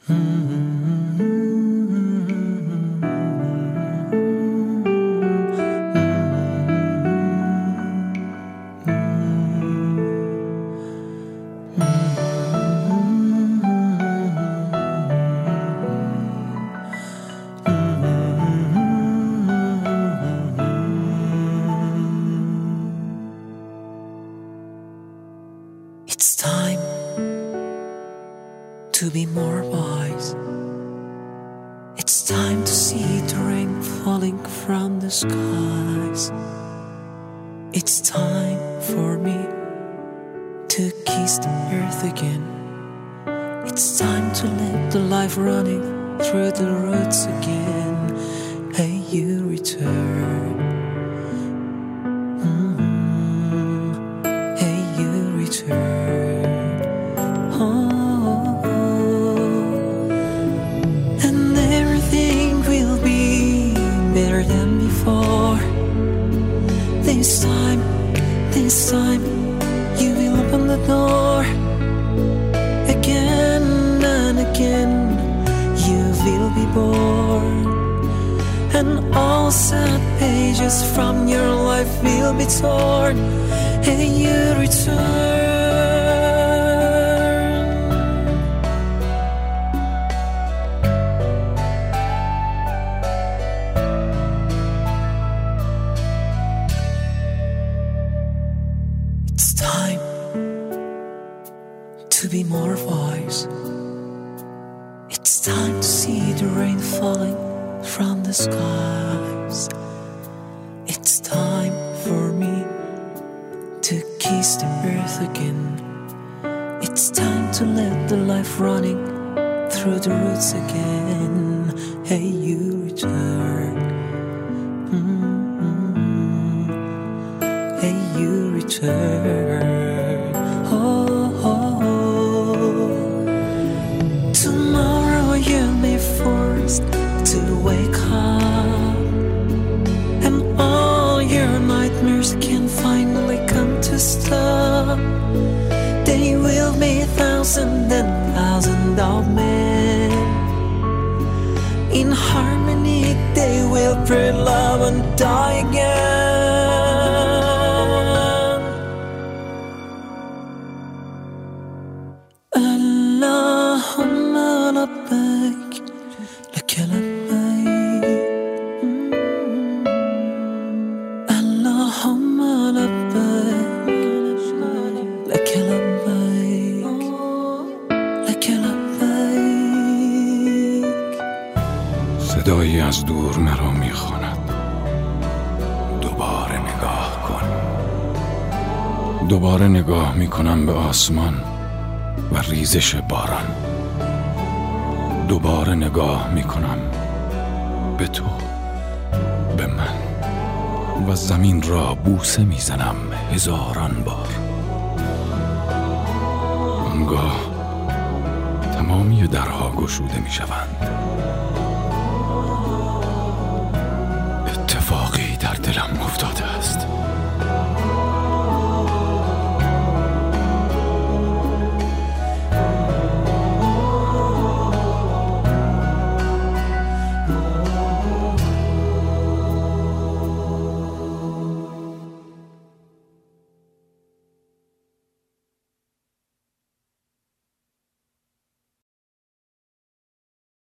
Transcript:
It's time to be more wise. It's time to see the rain falling from the skies. It's time for me to kiss the earth again. It's time to let the life running through the roots again. Hey, you return. Hey, you return. And everything will be better than before. This time, you will open the door. Again and again, you will be born. And all sad pages from your life will be torn. Hey, you return. It's time to be more wise. It's time to see the rain falling from the skies. It's time for me to kiss the earth again. It's time to let the life running through the roots again. Hey, you return. Hey, you return. Tomorrow you'll be forced to wake up, and all your nightmares can finally come to stop. They will be thousands and thousands of men. In harmony they will pray love and die again. Allahumma labbaik laka labbaik. Allahumma labbaik laka labbaik laka labbaik. صدایی از دور مرا میخواند دوباره نگاه کن. دوباره نگاه میکنم به آسمان و ریزش باران. دوباره نگاه میکنم به تو، به من، و زمین را بوسه میزنم هزاران بار. آنگاه تمامی درها گشوده میشوند. اتفاقی در دلم افتاده است.